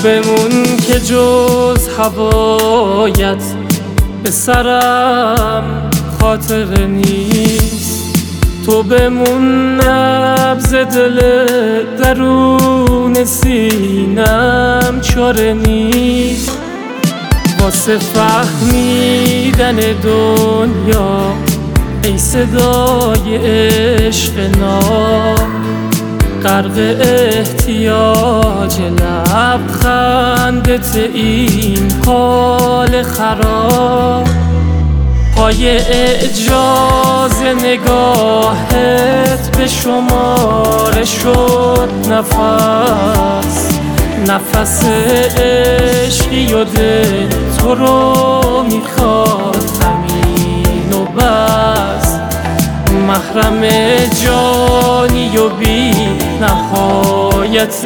بمون که جز هوایت به سرم خاطر نیست. تو بمون نبض دل درون سینم چاره نیست. واسه فهمیدن دنیا ای صدای عشق ناب، غرق احتیاج لبخندت این حال خراب. پای اعجاز نگاهت به شماره شد نفس عشقی و دل تو رو میخواد همین و بس. محرم جانی و بی نهایت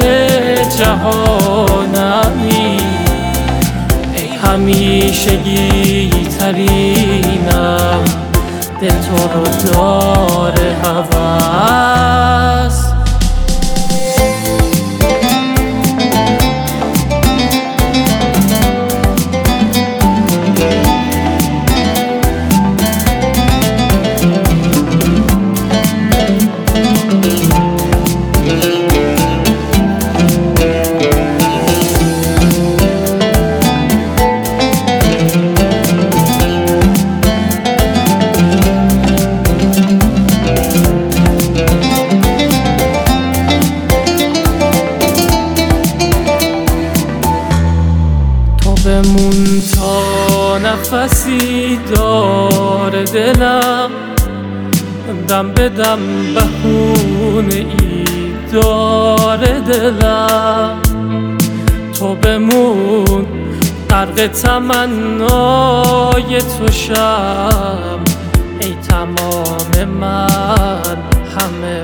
جهانمی، ای همیشگی ترینم، دل تو رو داره هوس. بمون تا نفسی داره دلم، دم به دم بهونه ای داره دلم. تو بمون غرق تمنای تو شم، ای تمام من همه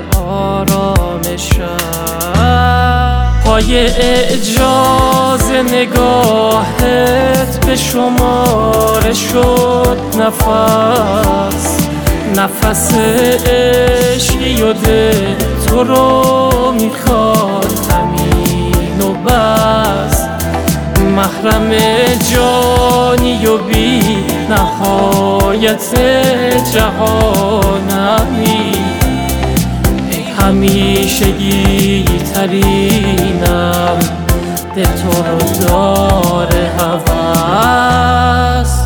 آرامشم. پای اعجاز نگاهت به شماره شد نفس عشقی و دل تو رو میخواد همین و بس. محرم جانی و بی نهایت جهانمی، همیشگی ترینم، دل تو رو داره هوس.